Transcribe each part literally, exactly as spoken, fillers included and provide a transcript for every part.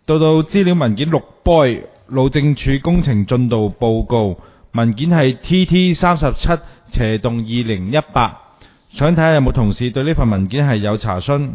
到到資料文件六 boy 路政署工程進度報告，文件係 T T 三十七斜洞二零一八。想睇下有冇同事對呢份文件係有查詢？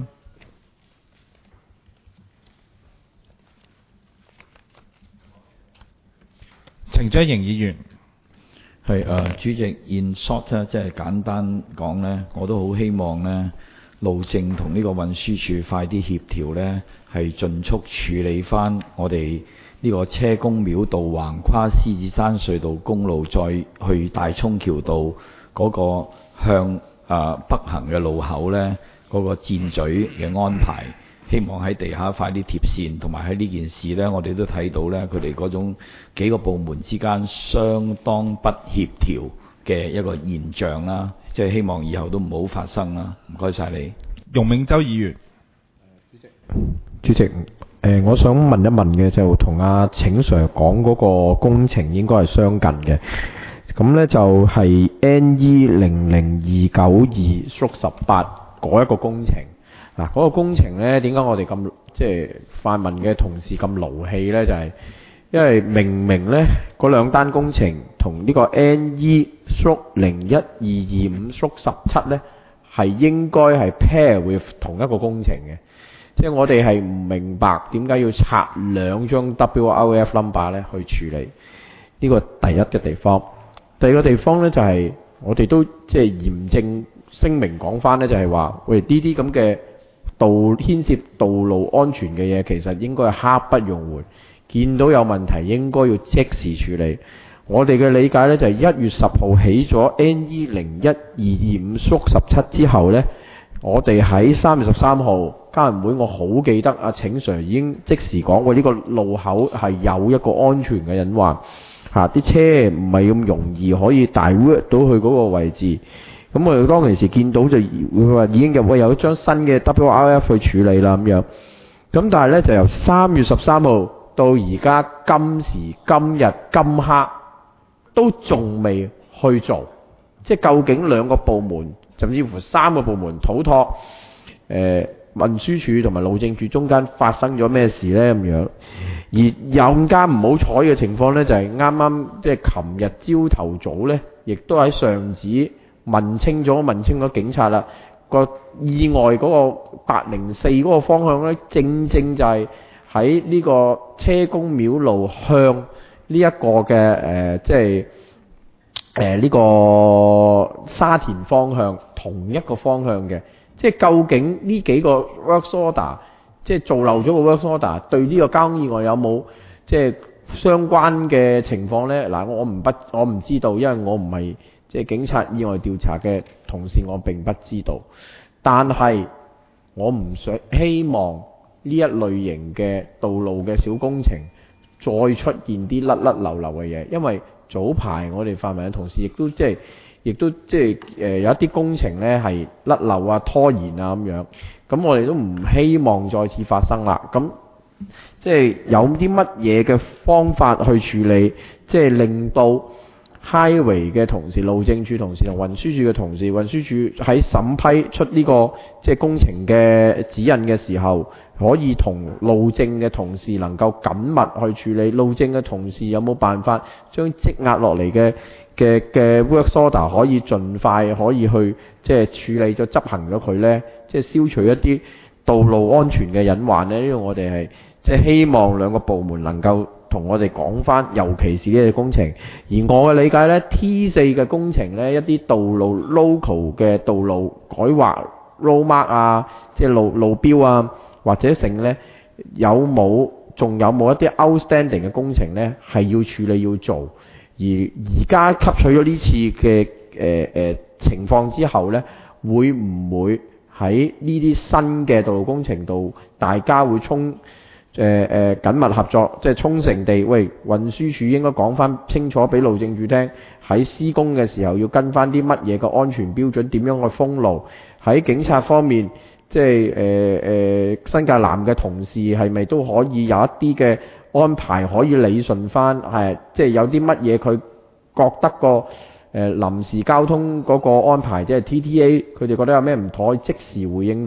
程章瑩議員。 係誒、呃，主席 in short 咧，即係簡單講咧，我都好希望咧，路政同呢個運輸署快啲協調咧，係盡速處理翻我哋呢個車公廟道橫跨獅子山隧道公路，再去大涌橋道嗰個向誒、呃、北行嘅路口咧，嗰、那個箭嘴嘅安排。希望喺地下快啲貼線，同埋喺呢件事呢，我哋都睇到呢，佢哋嗰種幾個部門之間相當不協調嘅一個現象啦，即係希望以後都唔好發生啦。唔該晒你， 容銘洲議員。 主席，誒、呃，我想問一問嘅就同阿請 Sir 講嗰個工程應該係相近嘅，咁呢就係 N E 零零二九二十八嗰一個工程。嗱，嗰個工程呢，點解我哋咁即係泛民嘅同事咁勞氣呢？就係、是、因為明明呢嗰兩單工程同呢個 N E 零一二二五十七呢係應該係 pair with 同一個工程嘅，即係我哋係唔明白點解要拆兩張 W R F number 呢去處理呢、這個第一嘅地方。第二個地方呢，就係、是、我哋都即係嚴正聲明講翻呢，就係話喂，呢啲咁嘅道牽涉道路安全嘅嘢，其實應該係刻不容緩，見到有問題應該要即時處理。我哋嘅理解呢，就係一月十號起咗 N E 零一二二五縮十七之後呢，我哋喺三月十三號家人會，我好記得阿請 Sir 已經即時講過呢個路口係有一個安全嘅隱患嚇，啲車唔係咁容易可以 divert 到去嗰個位置。咁我哋當其時見到就會話已經有會有一張新嘅 W R F 去處理啦咁樣。咁但係呢，就由三月十三號到而家今時今日今刻都仲未去做，即係究竟兩個部門甚至乎三個部門土托誒運輸署同埋路政署中間發生咗咩事呢？咁樣。而有更加唔好彩嘅情況呢，就係啱啱即係琴日朝頭早呢，亦都喺上址問清咗問清咗警察啦，個意外嗰個八零四嗰個方向呢，正正就係喺呢個車公廟路向呢一個嘅誒、呃，即係誒呢個沙田方向同一個方向嘅。即係究竟呢幾個 work order， 即係做漏咗個 work order， 對呢個交通意外有冇即係相關嘅情況呢？嗱，我唔不我唔知道，因為我唔係即係警察意外調查嘅同事，我並不知道。但係我唔想希望呢一類型嘅道路嘅小工程再出現啲甩甩流流嘅嘢，因為早排我哋泛民嘅同事亦都即係亦都即係誒有一啲工程呢係甩漏啊、拖延啊咁樣，咁我哋都唔希望再次發生啦。咁即係有啲乜嘢嘅方法去處理，即係令到 Highway 嘅同事、路政署同事同運輸署嘅同事，運輸署喺審批出呢個即係工程嘅指引嘅時候，可以同路政嘅同事能夠緊密去處理。路政嘅同事有冇辦法將積壓落嚟嘅嘅嘅 work order 可以盡快可以去即係處理咗執行咗佢呢？即係消除一啲道路安全嘅隱患呢？呢個我哋係即係希望兩個部門能夠同我哋講翻，尤其是呢個工程。而我嘅理解呢 T 四嘅工程呢，一啲道路 local 嘅道路改劃 road mark 啊，即係路路標啊，或者成呢，有冇仲有冇一啲 outstanding 嘅工程呢？係要處理要做。而而家吸取咗呢次嘅誒誒情況之後呢，會唔會喺呢啲新嘅道路工程度，大家會衝誒誒緊密合作，即係衝成地？喂，運輸署應該講翻清楚俾路政署聽，喺施工嘅時候要跟翻啲乜嘢嘅安全標準，點樣去封路？喺警察方面，即係誒誒新界南嘅同事係咪都可以有一啲嘅安排可以理順翻？係即係有啲乜嘢佢覺得個誒、呃、臨時交通嗰個安排，即係 T T A， 佢哋覺得有咩唔妥，即時回應到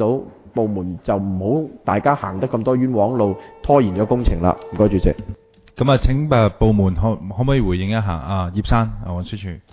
部門就唔好大家行得咁多冤枉路，拖延咗工程啦。唔該，主席。 咁啊，請誒部門可可唔可以回應一下啊？葉生，啊運輸署。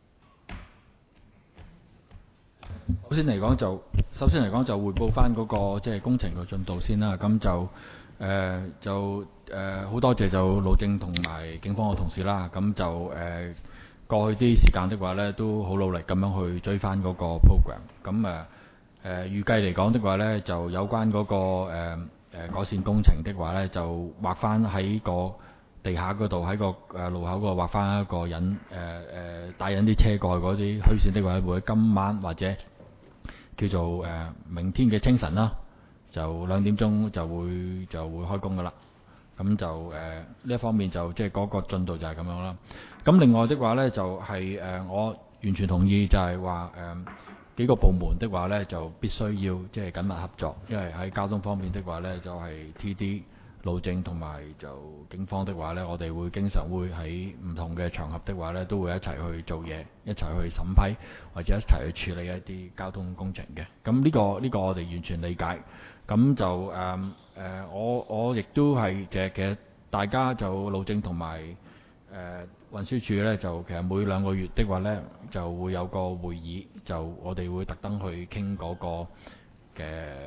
首先嚟講就，首先嚟講就匯報翻嗰個即係工程嘅進度先啦。咁就誒、呃、就誒好、呃、多謝就路政同埋警方嘅同事啦。咁就誒、呃、過去啲時間的話咧，都好努力咁樣去追翻嗰個 program。咁誒誒預計嚟講的話咧，就有關嗰、嗰個誒誒、呃、改善工程的話咧，就畫翻喺個地下嗰度，喺個誒路口嗰度畫翻一個引誒誒帶引啲車過去嗰啲虛線的話，會喺今晚或者叫做誒、呃、明天嘅清晨啦，就兩點鐘就會就會開工噶啦。咁就誒呢、呃、一方面就即係嗰個進度就係咁樣啦。咁另外的話呢，就係、是、誒、呃、我完全同意就係話誒幾個部門的話呢，就必須要即係緊密合作，因為喺交通方面的話呢，就係、是、T D 路政同埋就警方的話呢，我哋會經常會喺唔同嘅場合的話呢，都會一齊去做嘢，一齊去審批或者一齊去處理一啲交通工程嘅。咁呢、這個呢、這個我哋完全理解。咁就誒誒、呃呃，我我亦都係其實其實大家就路政同埋誒運輸署呢，就其實每兩個月的話呢，就會有個會議，就我哋會特登去傾嗰個嘅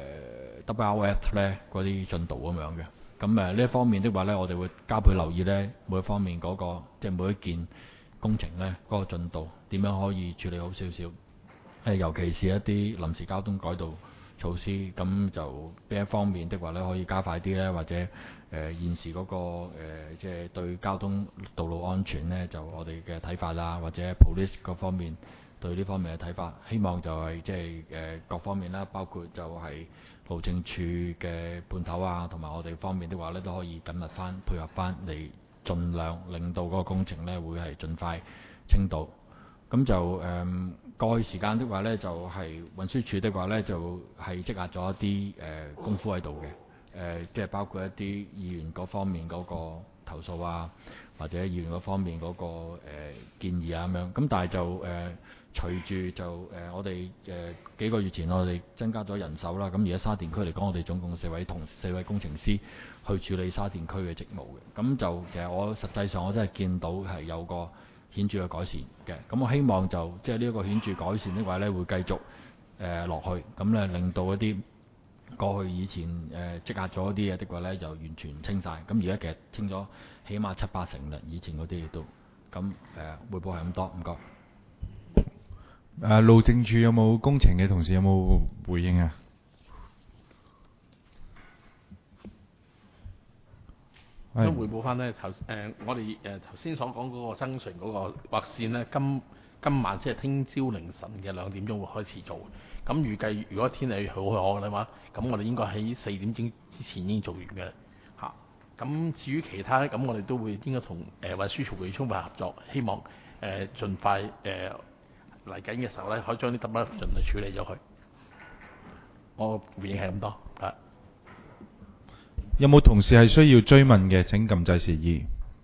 W R F 呢嗰啲進度咁樣嘅。咁誒呢一方面的話呢，我哋會加倍留意呢每一方面嗰、那個即係每一件工程呢嗰、那個進度點樣可以處理好少少。誒尤其是一啲臨時交通改道措施，咁就邊一方面的話呢，可以加快啲呢，或者誒、呃、現時嗰、那個誒即係對交通道路安全呢，就我哋嘅睇法啦，或者 police 嗰方面對呢方面嘅睇法，希望就係即係誒各方面啦，包括就係路政署嘅判頭啊，同埋我哋方面的話呢，都可以緊密翻配合翻嚟，盡量令到嗰個工程呢會係盡快清道。咁就誒、嗯、過去時間的話呢，就係、是、運輸署的話呢，就係、是、積壓咗一啲誒、呃、功夫喺度嘅，誒、呃、即係包括一啲議員嗰方面嗰個投訴啊，或者議員嗰方面嗰、那個、呃、建議啊咁樣。咁但係就誒、呃、隨住就誒、呃、我哋誒、呃、幾個月前我哋增加咗人手啦。咁而家沙田區嚟講，我哋總共四位同四位工程師去處理沙田區嘅職務嘅。咁就其實我實際上我真係見到係有個顯著嘅改善嘅，咁我希望就即係呢一個顯著改善的話呢，會繼續誒落、呃、去，咁咧令到一啲過去以前誒、呃、積壓咗啲嘢的話呢，就完全清晒。咁而家其實清咗起碼七八成啦，以前嗰啲都咁誒匯報係咁多，唔該。 誒路政署有冇工程嘅同事有冇回應啊？ 咁匯報翻呢，頭誒、呃、我哋誒頭先所講嗰個增順嗰個劃線呢，今今晚即係聽朝凌晨嘅兩點鐘會開始做。咁預計如果天氣好好嘅話，咁我哋應該喺四點鐘之前已經做完嘅嚇。咁、啊、至於其他咧，咁我哋都會應該同誒運輸署會充分合作，希望誒、呃、盡快誒嚟緊嘅時候咧，可以將啲 W F 盡量處理咗佢。我回應係咁多啊。 有冇同事係需要追問嘅？請撳掣示意。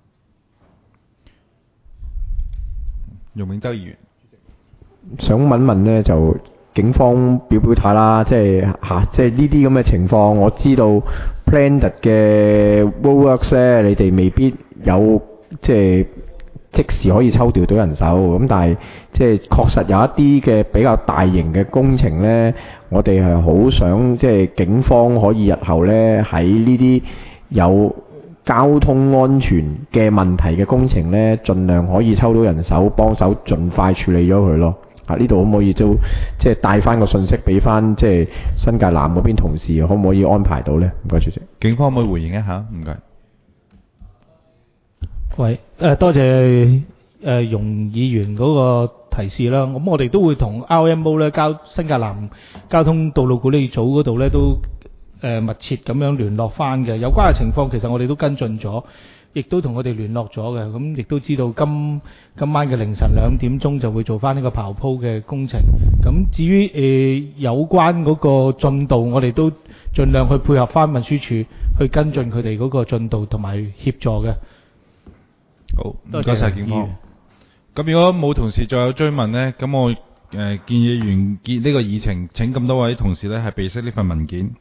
容永洲議員想問問呢，就警方表表態啦，即係嚇，即係呢啲咁嘅情況，我知道 planned 嘅 works 咧，你哋未必有即係即時可以抽調到人手，咁但係即係確實有一啲嘅比較大型嘅工程呢，我哋係好想即係警方可以日後呢喺呢啲有交通安全嘅問題嘅工程呢，盡量可以抽到人手幫手，盡快處理咗佢咯。啊，呢度可唔可以都即係帶翻個信息俾翻即係新界南嗰邊同事，可唔可以安排到呢？唔該，主席。 警方可唔可以回應一下？唔該。 喂，誒、呃、多謝誒、呃、容議員嗰個提示啦。咁我哋都會同 R M O 咧交新界南交通道路管理組嗰度咧都誒、呃、密切咁樣聯絡翻嘅。有關嘅情況其實我哋都跟進咗，亦都同佢哋聯絡咗嘅。咁亦都知道今今晚嘅凌晨兩點鐘就會做翻呢個刨鋪嘅工程。咁至於誒、呃、有關嗰個進度，我哋都盡量去配合翻運輸署去跟進佢哋嗰個進度同埋協助嘅。 好，唔該晒警方。咁如果冇同事再有追問呢，咁我誒誒建議完結呢個議程，請咁多位同事呢係備悉呢份文件。